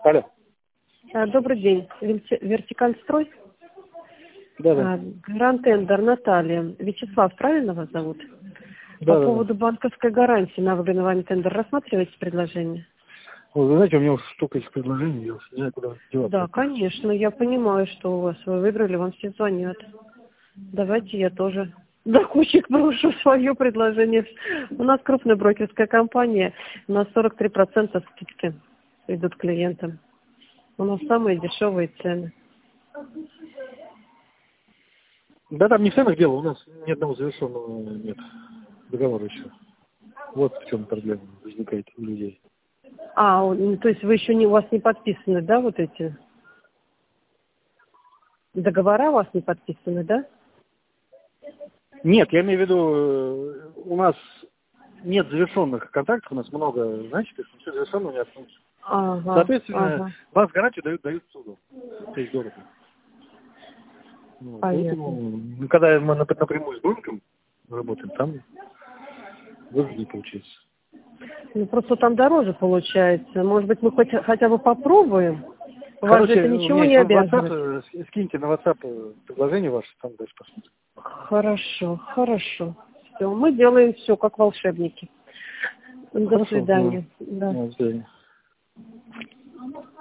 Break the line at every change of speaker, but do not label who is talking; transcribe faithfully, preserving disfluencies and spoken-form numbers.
Алло.
А, Добрый день. Верти- Вертикаль строй.
Да, да.
А, Гранд-тендер Наталья. Вячеслав, правильно вас зовут?
Да,
По
да,
поводу
да.
банковской гарантии на выданный вами тендер рассматриваете предложение?
Вот, вы знаете, у меня уже столько этих предложений, я уж не знаю, куда деваться
Да,
от них.
конечно. Я понимаю, что у вас вы выиграли, вам все звонят. Давайте я тоже до кучек брошу свое предложение. У нас крупная брокерская компания, у нас сорок три процента скидки идут клиентам. У нас самые дешевые цены.
Да там не в ценах дело, у нас ни одного завершенного нет договора еще. Вот в чем проблема возникает у людей.
А, ну, то есть вы еще не, у вас не подписаны, да, вот эти договора у вас не подписаны, да?
Нет, я имею в виду, э, у нас нет завершенных контрактов, у нас много, значит, если все завершенно не относится.
Ага,
Соответственно,
ага,
вас гарантию дают, дают суду. То есть дорого. Ну,
понятно.
поэтому, ну, когда мы нап- напрямую с банком работаем, там выгоднее получается.
Ну, просто там дороже получается. Может быть, мы хоть, хотя бы попробуем? Вас же
Короче,
это
у
ничего
меня есть
не
WhatsApp,
обязывает?
э, ски- скиньте на WhatsApp э, предложение ваше, там дальше посмотрим.
Хорошо, хорошо. Все, мы делаем все, как волшебники. До
Хорошо, да.
свидания. Да.
Да, до свидания.